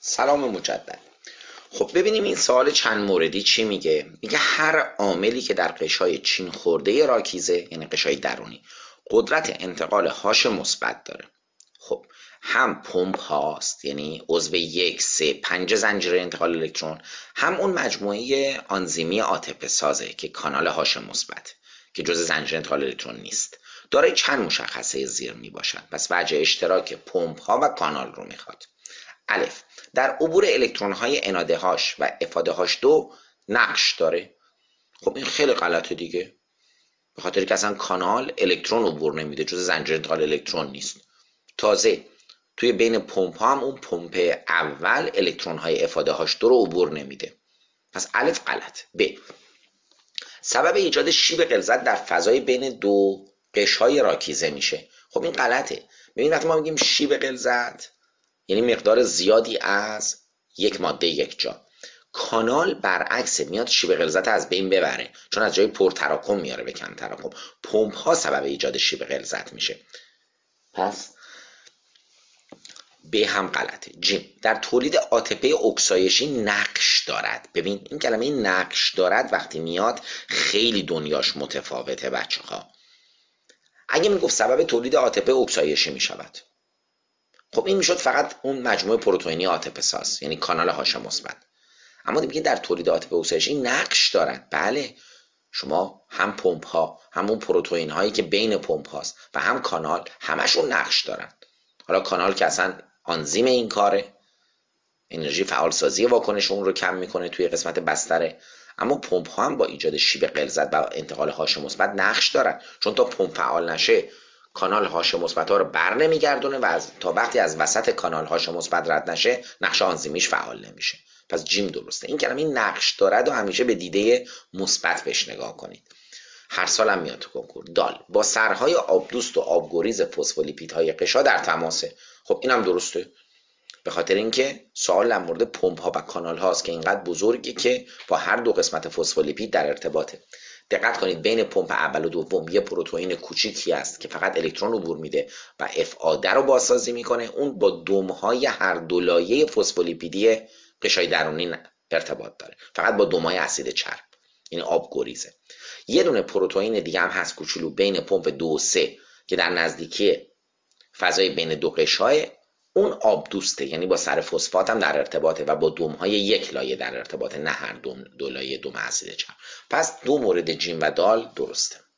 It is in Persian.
سلام مجدد. خب ببینیم این سوال چند موردی چی میگه. میگه هر عاملی که در قشای چین خورده راکیزه، یعنی قشای درونی، قدرت انتقال هاش مثبت داره. خب هم پمپ هاست، یعنی عضو 1 3 5 زنجیره انتقال الکترون، هم اون مجموعه آنزیمی عاطفه سازه که کانال هاش مثبت که جزء زنجیره انتقال الکترون نیست. دارای چند مشخصه زیر میباشد. پس وجه اشتراک پمپ ها و کانال رو میخواد. الف، در عبور الکترون های اناده هاش و افاده هاش دو نقش داره. خب این خیلی غلطه دیگه، به خاطر که اصلا کانال الکترون عبور نمیده، جز زنجیره انتقال الکترون نیست. تازه توی بین پمپ ها هم اون پمپ اول الکترون های افاده هاش دو رو عبور نمیده. پس الف غلط. ب، سبب ایجاد شیب غلظت در فضای بین دو قشهای راکیزه میشه. خب این غلطه. ببین وقتی ما میگیم شیب غلظت یعنی مقدار زیادی از یک ماده یک جا. کانال برعکس میاد شیب غلظت از بین ببره، چون از جای پر تراکم میاره به کم تراکم. پمپ ها سبب ایجاد شیب غلظت میشه. پس به هم غلطه. جیم، در تولید عاطفه اکسایشی نقش دارد. ببین این کلمه نقش دارد وقتی میاد خیلی دنیاش متفاوته بچه ها. اگه میگفت سبب تولید عاطفه اکسایشی میشود، خب این میشد فقط اون مجموعه پروتئینی عاطفه ساز، یعنی کانال هاش مثبت. اما دیگه در تولید عاطفه اکسایشی نقش دارد. بله، شما هم پمپ ها، همون پروتئین هایی که بین پمپ هاست و هم کانال، همشون نقش دارن. حالا کانال که اصلا آنزیم این کاره، انرژی فعالسازی واکنش اون رو کم میکنه توی قسمت بستره، اما پمپ ها هم با ایجاد شیب غلظت و انتقال هاش مثبت نقش دارن، چون تا پمپ فعال نشه کانال هاش مثبت ها رو بر نمیگردونه و تا وقتی از وسط کانال هاش مثبت رد نشه نقش آنزیمیش فعال نمیشه. پس جیم درسته. این کلمه نقش دارد و همیشه به دیده مثبت بهش نگاه کنید. هر سال هم میاد تو کنکور. دال، با سرهای آبدوست و آبگریز فسفولیپیدهای قشا در تماسه. خب اینم درسته، به خاطر اینکه سوال در مورد پمپ ها و کانال هاست که اینقدر بزرگه که با هر دو قسمت فسفولیپید در ارتباطه. دقت کنید بین پمپ اول و دوم یه پروتئین کوچیکی است که فقط الکترون عبور میده و اف رو بازسازی میکنه. اون با دمهای هر دو لایه فسفولیپیدی قشای درونی ارتباط داره، فقط با دمهای اسید چرب، یعنی آبگریزه. یه دونه پروتئین دیگه هم هست کوچولو بین پمپ 2 و 3 که در نزدیکی فضای بین دو قشای، اون آبدوسته، یعنی با سر فسفات هم در ارتباطه و با دمهای یک لایه در ارتباطه، نه هر دو لایه دم اسید چرب. پس دو مورد جیم و دال درسته.